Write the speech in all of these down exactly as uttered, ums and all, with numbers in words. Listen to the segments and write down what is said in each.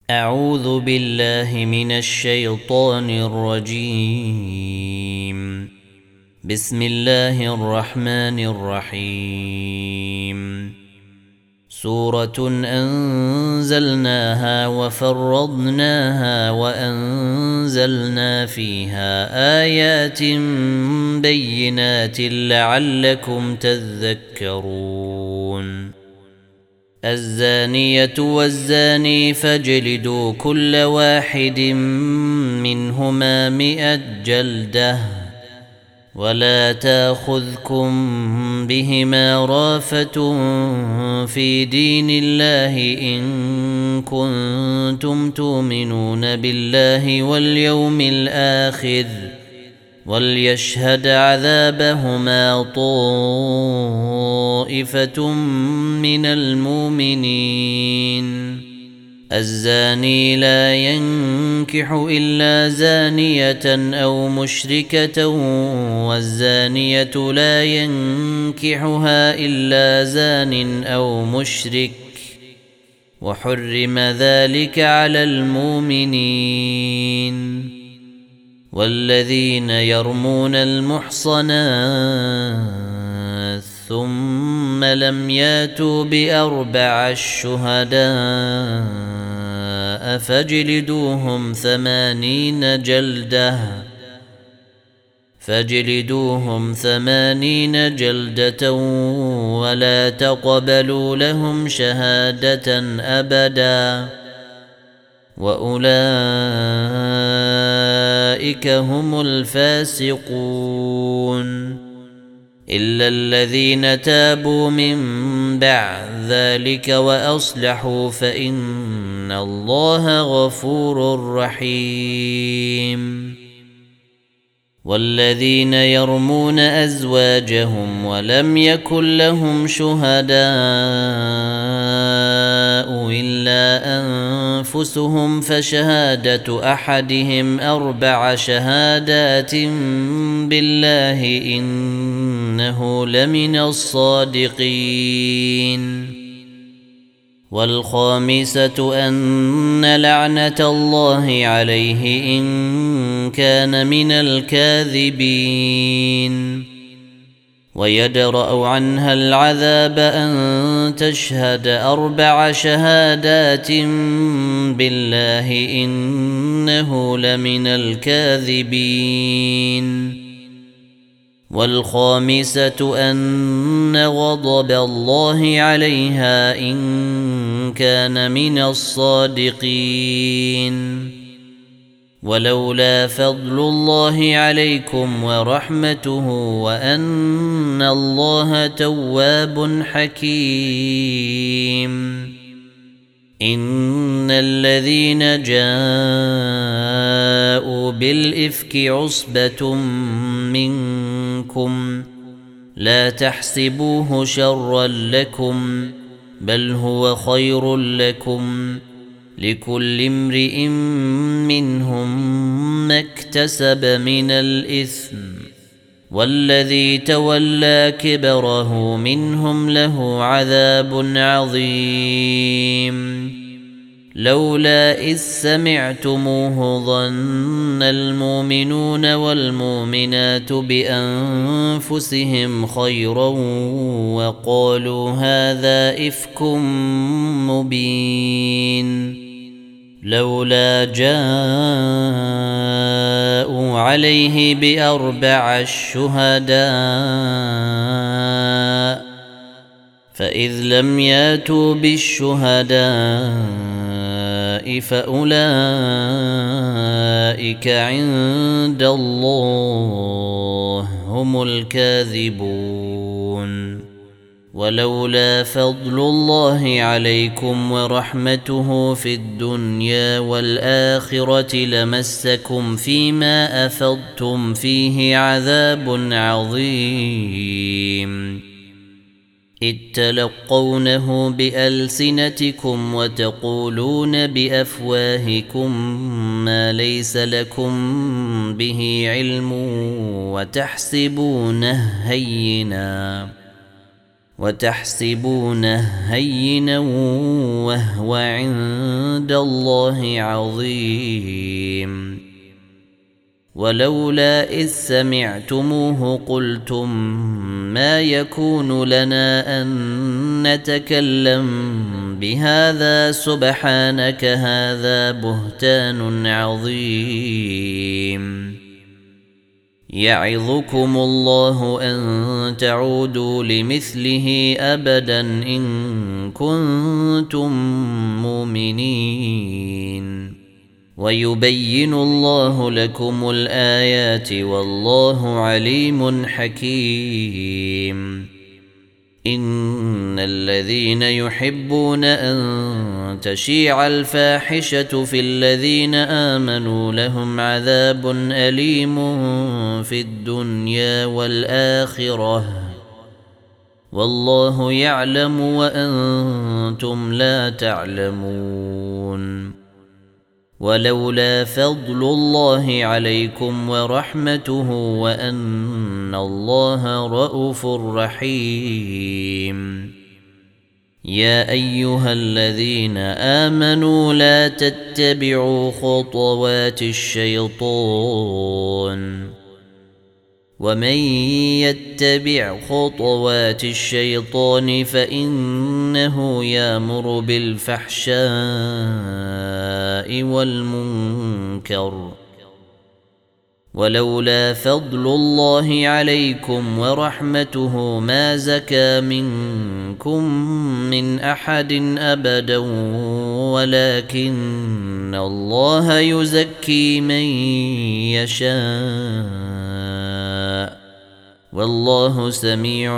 أعوذ بالله من الشيطان الرجيم. بسم الله الرحمن الرحيم. سورة أنزلناها وفرضناها وأنزلنا فيها آيات بينات لعلكم تذكرون. الزانية والزاني فاجلدوا كل واحد منهما مئة جلدة ولا تاخذكم بهما رافة في دين الله إن كنتم تؤمنون بالله واليوم الآخر وليشهد عذابهما طائفة من المؤمنين. الزاني لا ينكح إلا زانية أو مشركة والزانية لا ينكحها إلا زان أو مشرك وحرم ذلك على المؤمنين. والذين يرمون المحصنات ثم لم ياتوا بأربع الشهداء فاجلدوهم ثمانين جلدة فاجلدوهم ثمانين جلدة ولا تقبلوا لهم شهادة أبدا وأولئك هم الفاسقون إلا الذين تابوا من بعد ذلك وأصلحوا فإن الله غفور رحيم. والذين يرمون أزواجهم ولم يكن لهم شهداء إلا أنفسهم فشهادة أحدهم أربع شهادات بالله إنه لمن الصادقين. والخامسة أن لعنة الله عليه إن كان من الكاذبين. ويدرأ عنها العذاب أن تشهد أربع شهادات بالله إنه لمن الكاذبين. والخامسة أن غضب الله عليها إن كان من الصادقين. ولولا فضل الله عليكم ورحمته وأن الله تواب حكيم. إن الذين جاءوا بالإفك عصبة منكم لا تحسبوه شرا لكم بل هو خير لكم لكل امرئ منهم ما اكتسب من الإثم والذي تولى كبره منهم له عذاب عظيم. لولا إذ سمعتموه ظن المؤمنون والمؤمنات بأنفسهم خيرا وقالوا هذا إفك مبين. لولا جاءوا عليه بأربع الشهداء فإذ لم ياتوا بالشهداء فأولئك عند الله هم الكاذبون. ولولا فضل الله عليكم ورحمته في الدنيا والآخرة لمسكم فيما أفضتم فيه عذاب عظيم. إذ تلقونه بألسنتكم وتقولون بأفواهكم ما ليس لكم به علم وتحسبونه هينا وتحسبونه هينا وهو عند الله عظيم ولولا إذ سمعتموه قلتم ما يكون لنا أن نتكلم بهذا سبحانك هذا بهتان عظيم يعظكم الله أن تعودوا لمثله أبدا إن كنتم مؤمنين ويبين الله لكم الآيات والله عليم حكيم إن الذين يحبون أن تشيع الفاحشة في الذين آمنوا لهم عذاب أليم في الدنيا والآخرة والله يعلم وأنتم لا تعلمون ولولا فضل الله عليكم ورحمته وأن الله رءوف رحيم يا أيها الذين آمنوا لا تتبعوا خطوات الشيطان ومن يتبع خطوات الشيطان فإنه يأمر بالفحشاء والمنكر ولولا فضل الله عليكم ورحمته ما زكى منكم من أحد أبدا ولكن الله يزكي من يشاء والله سميع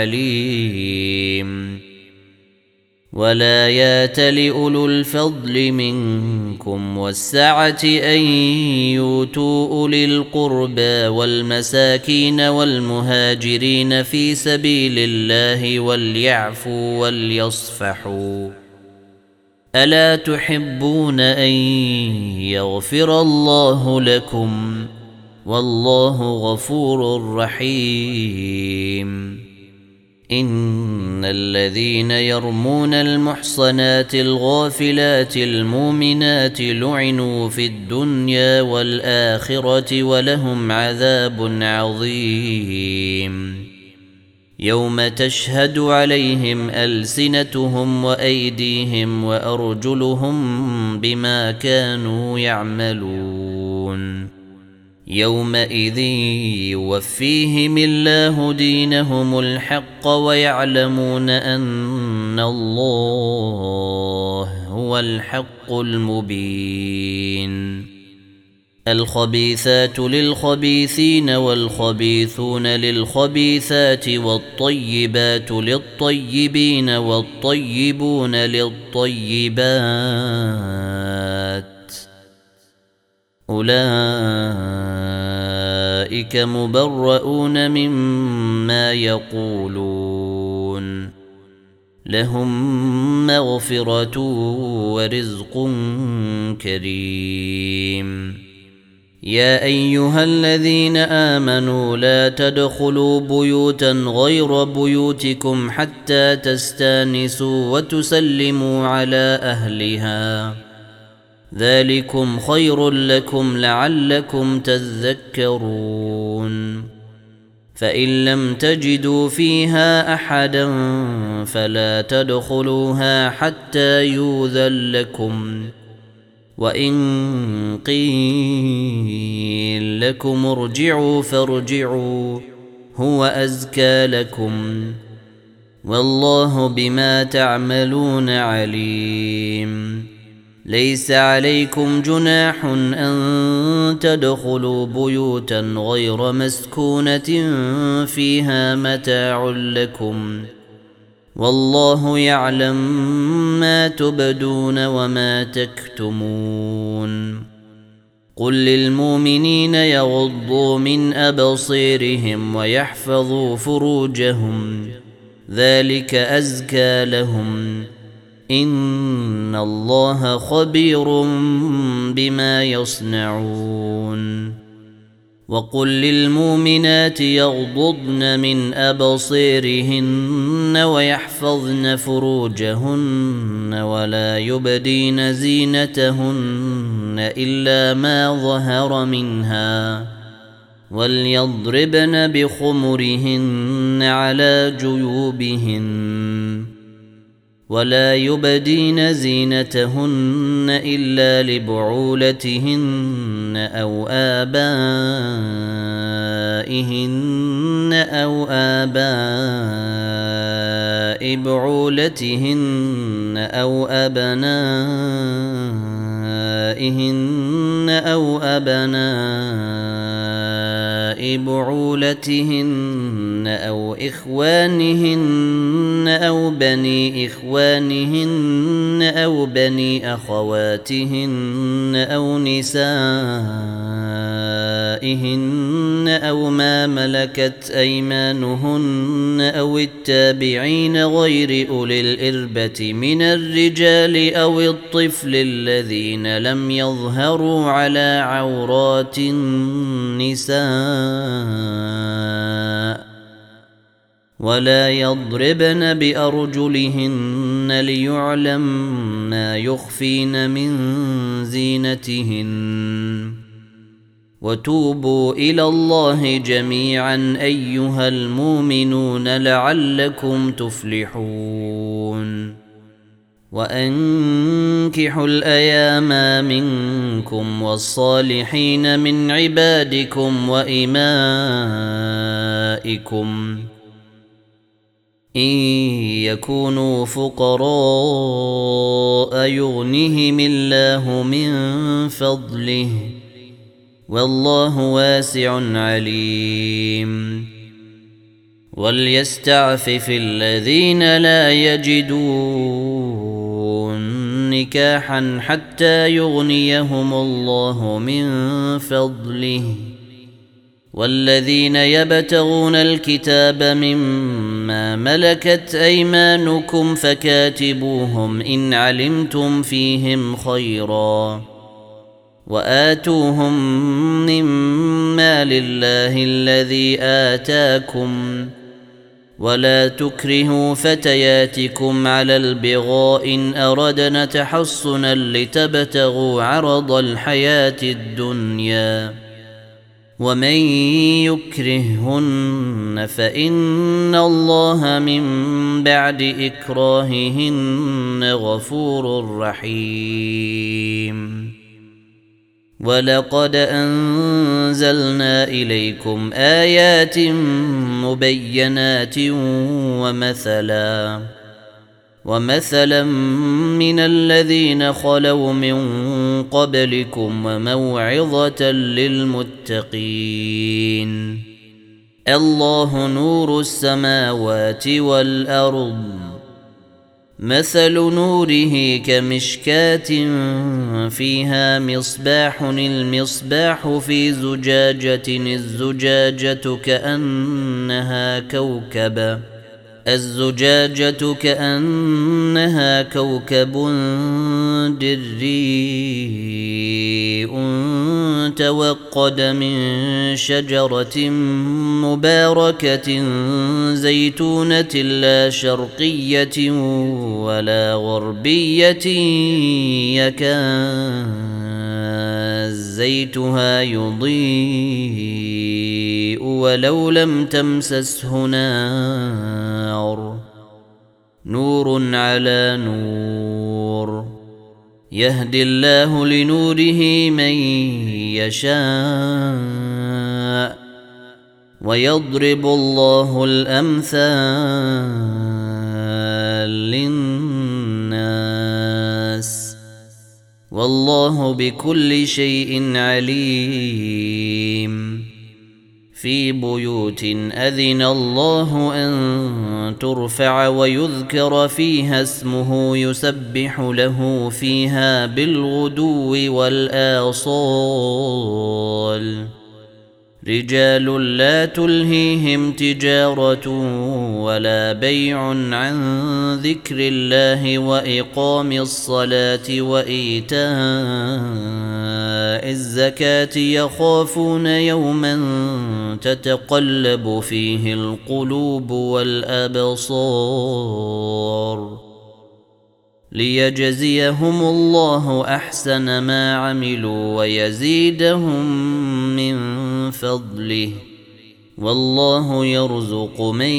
عليم ولا يات لأولو الفضل منكم والسعة أن يؤتوا أولي القربى والمساكين والمهاجرين في سبيل الله وليعفوا وليصفحوا ألا تحبون أن يغفر الله لكم والله غفور رحيم إن الذين يرمون المحصنات الغافلات المؤمنات لعنوا في الدنيا والآخرة ولهم عذاب عظيم يوم تشهد عليهم ألسنتهم وأيديهم وأرجلهم بما كانوا يعملون يومئذ يوفيهم الله دينهم الحق ويعلمون أن الله هو الحق المبين الخبيثات للخبيثين والخبيثون للخبيثات والطيبات للطيبين والطيبون للطيبات أولئك مبرؤون مما يقولون لهم مغفرة ورزق كريم يا أيها الذين آمنوا لا تدخلوا بيوتا غير بيوتكم حتى تستانسوا وتسلموا على أهلها ذلكم خير لكم لعلكم تذكرون فإن لم تجدوا فيها أحدا فلا تدخلوها حتى يؤذن لكم وإن قيل لكم ارجعوا فارجعوا هو أزكى لكم والله بما تعملون عليم ليس عليكم جناح أن تدخلوا بيوتا غير مسكونة فيها متاع لكم والله يعلم ما تبدون وما تكتمون قل للمؤمنين يغضوا من أبصيرهم ويحفظوا فروجهم ذلك أزكى لهم إن الله خبير بما يصنعون وقل للمؤمنات يغضضن من أبصيرهن ويحفظن فروجهن ولا يبدين زينتهن إلا ما ظهر منها وليضربن بخمرهن على جيوبهن ولا يبدين زينتهن إلا لبعولتهن أو آبائهن أو آباء بعولتهن أو أبنائهن أو أبناء بعولتهن أو إخوانهن أو بني إخوانهن أو بني أخواتهن أو نسائهن أو ما ملكت أيمانهن أو التابعين غير أولي الإربة من الرجال أو الطفل الذين لم يظهروا على عورات النساء ولا يضربن بأرجلهن ليعلم ما يخفين من زينتهن وتوبوا إلى الله جميعا أيها المؤمنون لعلكم تفلحون وأنكحوا الأيام منكم والصالحين من عبادكم وإمائكم إن يكونوا فقراء يغنهم الله من فضله والله واسع عليم وليستعفف الذين لا يجدون نكاحا حتى يغنيهم الله من فضله والذين يبتغون الكتاب مما ملكت أيمانكم فكاتبوهم إن علمتم فيهم خيرا وآتوهم مما لله الذي آتاكم ولا تكرهوا فتياتكم على البغاء إن أردنا تحصنا لتبتغوا عرض الحياة الدنيا ومن يكرههن فإن الله من بعد إكراههن غفور رحيم ولقد أنزلنا إليكم آيات مبينات ومثلا ومثلا من الذين خلوا من قبلكم وموعظة للمتقين الله نور السماوات والأرض مثل نوره كمشكاة فيها مصباح المصباح في زجاجة الزجاجة كأنها كوكب الزجاجة كأنها كوكب دري توقد من شجرة مباركة زيتونة لا شرقية ولا غربية يكاد زيتها يضيء ولو لم تمسسه نار نور على نور يهدي الله لنوره من يشاء ويضرب الله الأمثال للناس والله بكل شيء عليم في بيوت أذن الله أن ترفع ويذكر فيها اسمه يسبح له فيها بالغدو والآصال رجال لا تلهيهم تجارة ولا بيع عن ذكر الله وإقام الصلاة وإيتاء الزكاة يخافون يوما تتقلب فيه القلوب والأبصار ليجزيهم الله أحسن ما عملوا ويزيدهم من فضله والله يرزق من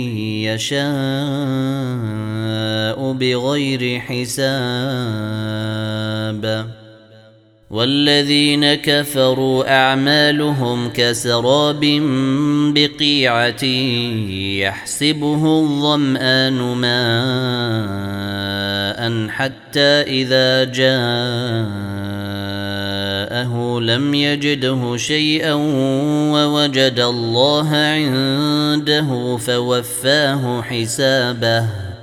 يشاء بغير حساب والذين كفروا أعمالهم كسراب بقيعة يحسبه الظمآن ماء حتى إذا جاءه لم يجده شيئا ووجد الله عنده فوفاه حسابه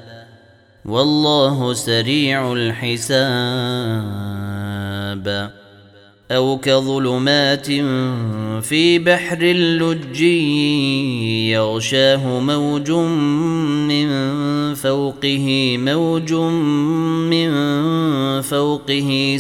والله سريع الحساب أو كظلمات في بحر اللج يغشاه موج من فوقه موج من فوقه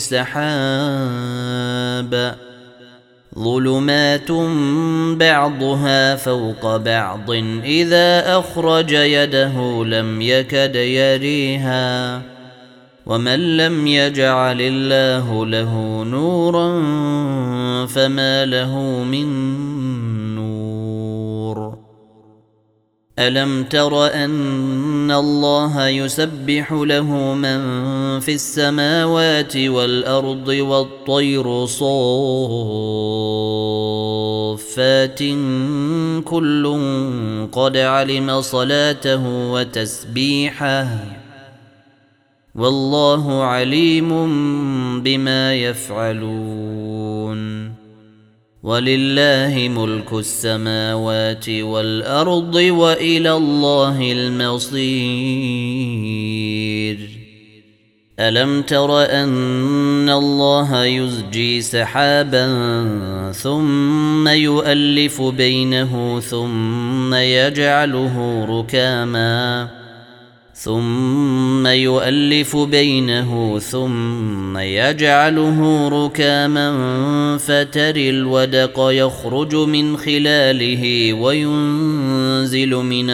سحاب ظلمات بعضها فوق بعض إذا أخرج يده لم يكد يريها ومن لم يجعل الله له نورا فما له من نور ألم تر أن الله يسبح له من في السماوات والأرض والطير صافات كل قد علم صلاته وتسبيحه والله عليم بما يفعلون ولله ملك السماوات والأرض وإلى الله المصير ألم تر أن الله يزجي سحابا ثم يؤلف بينه ثم يجعله ركاما ثم يؤلف بينه ثم يجعله ركاما فترى الودق يخرج من خلاله وينزل من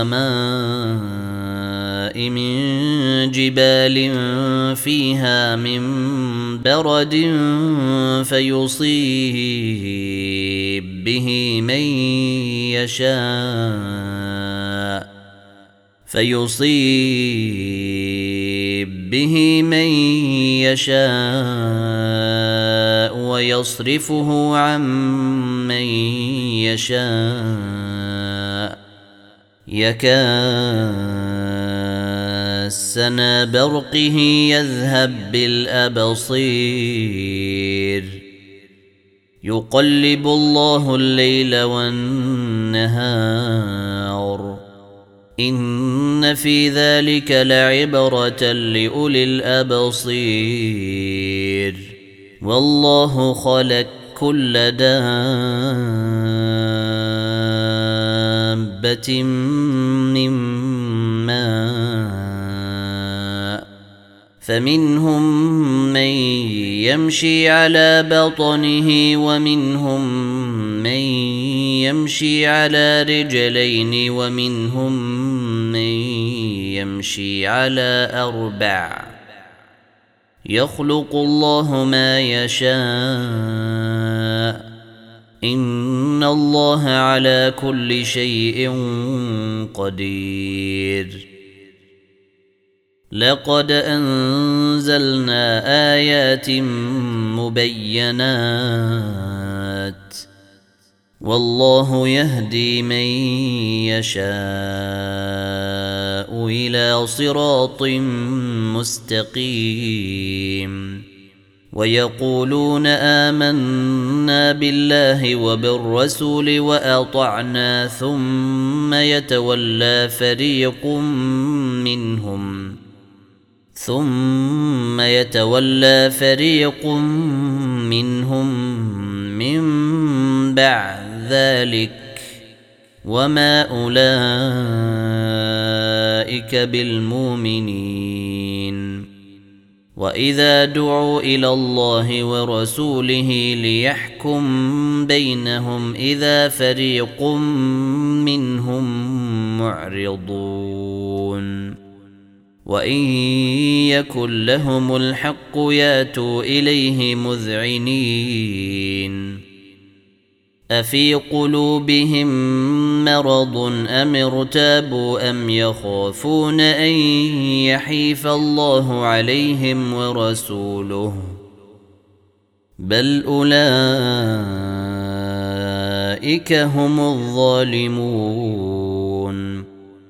السماء من جبال فيها من برد فيصيب به من يشاء فيصيب به من يشاء ويصرفه عن من يشاء يكاد سنا برقه يذهب بالأبصير يقلب الله الليل والنهار إن في ذلك لعبرة لأولي الأبصير والله خلق كل دابة من ماء فمنهم من يمشي على بطنه ومنهم من يمشي على رجلين ومنهم من يمشي على أربع يخلق الله ما يشاء إن الله على كل شيء قدير لقد أنزلنا آيات مبينات والله يهدي من يشاء إلى صراط مستقيم ويقولون آمنا بالله وبالرسول وأطعنا ثم يتولى فريق منهم ثم يتولى فريق منهم من بعد ذلك وما أولئك بالمؤمنين. وإذا دعوا إلى الله ورسوله ليحكم بينهم إذا فريق منهم معرضون وإن يكن لهم الحق ياتوا إليه مذعنين أفي قلوبهم مرض أم ارتابوا أم يخافون أن يحيف الله عليهم ورسوله بل أولئك هم الظالمون.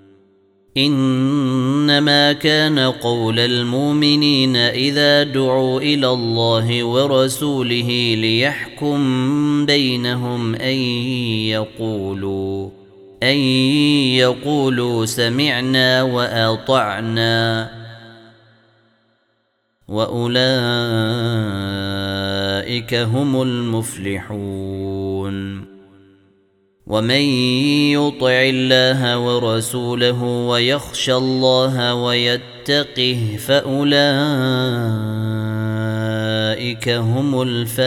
إنما كان قول المؤمنين إذا دعوا إلى الله ورسوله ليحكم بينهم أن يقولوا أن يقولوا سمعنا وأطعنا وأولئك هم المفلحون. ومن يطع الله ورسوله ويخشى الله ويتقه فأولئك هم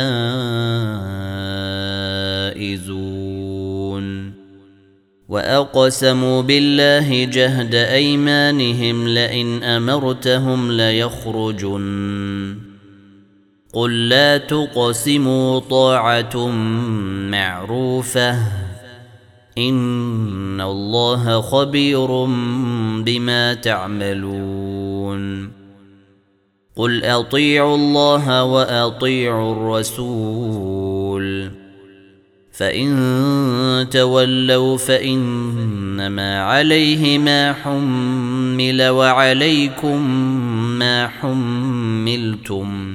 الفائزون. وأقسموا بالله جهد أيمانهم لئن أمرتهم ليخرجن قل لا تقسموا طاعة معروفة إن الله خبير بما تعملون. قل أطيعوا الله وأطيعوا الرسول فإن تولوا فإنما عليه ما حمل وعليكم ما حملتم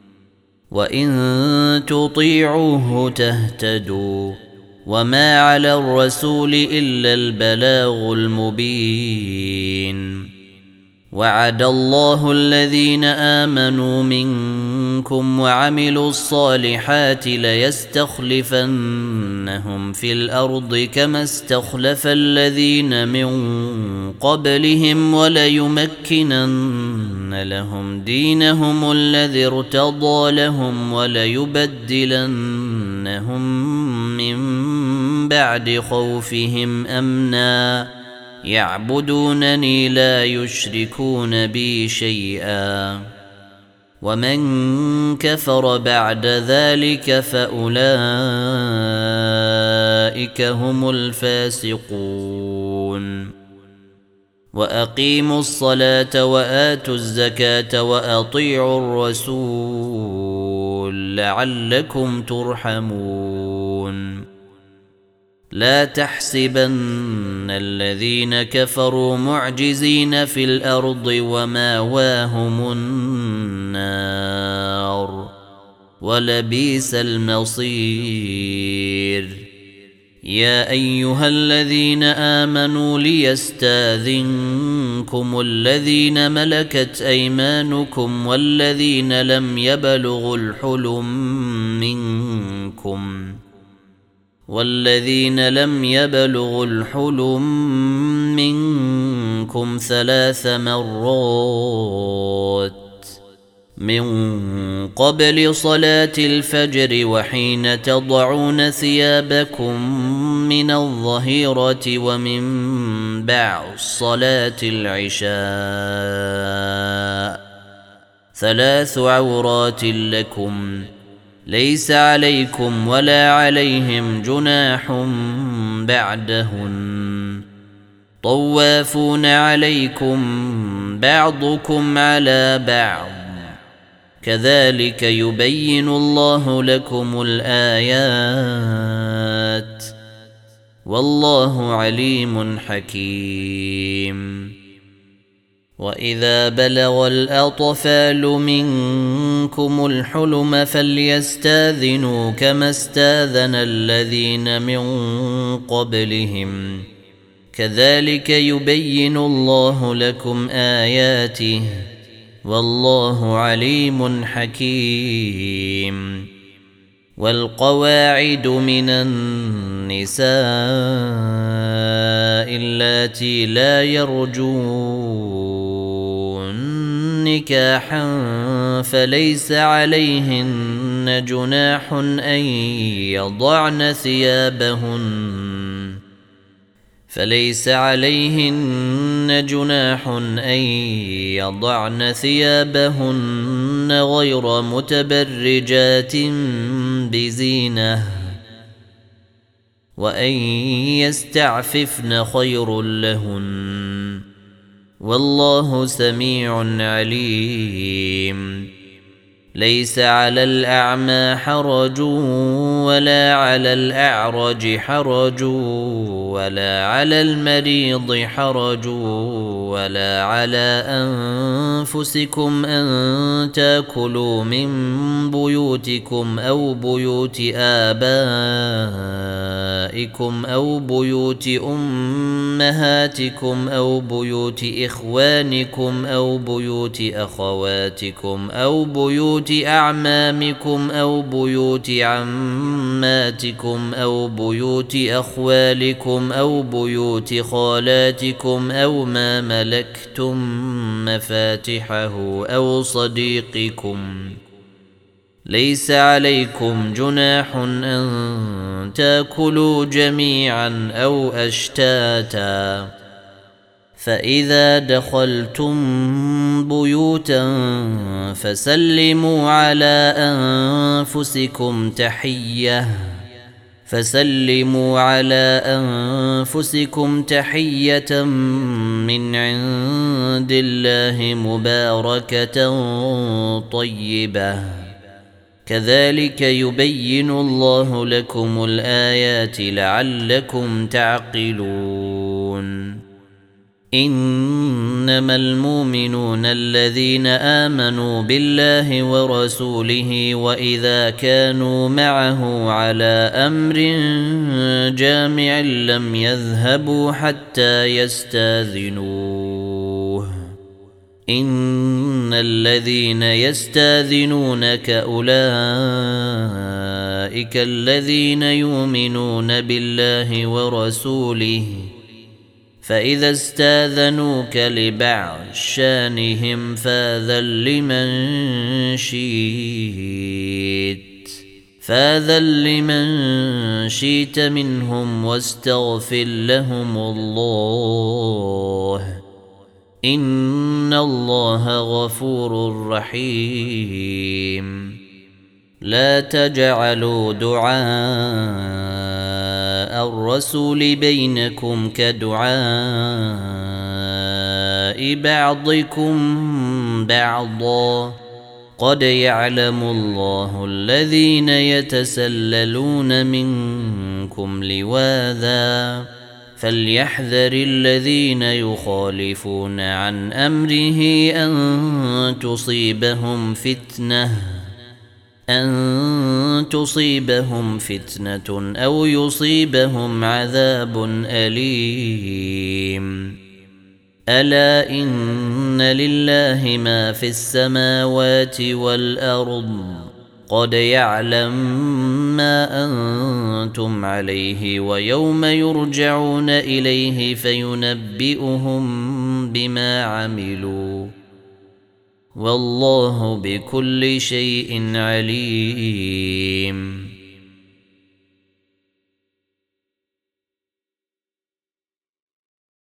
وإن تطيعوه تهتدوا وما على الرسول إلا البلاغ المبين. وعد الله الذين آمنوا منكم وعملوا الصالحات ليستخلفنهم في الأرض كما استخلف الذين من قبلهم وليمكنن لهم دينهم الذي ارتضى لهم وليبدلنهم من بعد خوفهم أمنا يعبدونني لا يشركون بي شيئا ومن كفر بعد ذلك فأولئك هم الفاسقون. وأقيموا الصلاة وآتوا الزكاة وأطيعوا الرسول لعلكم ترحمون. لا تحسبن الذين كفروا معجزين في الأرض ومأواهم النار ولبئس المصير. يا أيها الذين آمنوا ليستاذنكم الذين ملكت أيمانكم والذين لم يبلغوا الحلم منكم والذين لم يبلغوا الحلم منكم ثلاث مرات من قبل صلاة الفجر وحين تضعون ثيابكم من الظهيرة ومن بعد صلاة العشاء ثلاث عورات لكم ليس عليكم ولا عليهم جناح بعدهن طوافون عليكم بعضكم على بعض كذلك يبين الله لكم الآيات والله عليم حكيم. وإذا بلغ الأطفال منكم الحلم فليستاذنوا كما استاذن الذين من قبلهم كذلك يبين الله لكم آياته والله عليم حكيم. والقواعد من النساء اللاتي لا يرجون نكاحا فليس عليهن جناح أن يضعن ثيابهن فليس عليهن جناح أن يضعن ثيابهن غير متبرجات بزينة وأن يستعففن خير لهن والله سميع عليم ليس على الأعمى حرج ولا على الأعرج حرج ولا على المريض حرج ولا على أنفسكم أن تأكلوا من بيوتكم أو بيوت آبائكم أو بيوت أمهاتكم أو بيوت إخوانكم أو بيوت أخواتكم أو بيوت أعمامكم أو بيوت عماتكم أو بيوت أخوالكم أو بيوت خالاتكم أو ما ملكتم مفاتحه أو صديقكم ليس عليكم جناح أن تأكلوا جميعا أو أشتاتا فإذا دخلتم بيوتا فسلموا على أنفسكم تحية فسلموا على أنفسكم تحية من عند الله مباركة طيبة كذلك يبين الله لكم الآيات لعلكم تعقلون إنما المؤمنون الذين آمنوا بالله ورسوله وإذا كانوا معه على أمر جامع لم يذهبوا حتى يستاذنوه إن الذين يستاذنونك أولئك الذين يؤمنون بالله ورسوله فإذا استاذنوك لبعض شانهم فاذن لمن شئت فاذن لمن شئت منهم واستغفر لهم الله إن الله غفور رحيم لا تجعلوا دعاء الرسول بينكم كدعاء بعضكم بعضا قد يعلم الله الذين يتسللون منكم لواذا فليحذر الذين يخالفون عن أمره أن تصيبهم فتنة أن تصيبهم فتنة أو يصيبهم عذاب أليم ألا إن لله ما في السماوات والأرض قد يعلم ما أنتم عليه ويوم يرجعون إليه فينبئهم بما عملوا والله بكل شيء عليم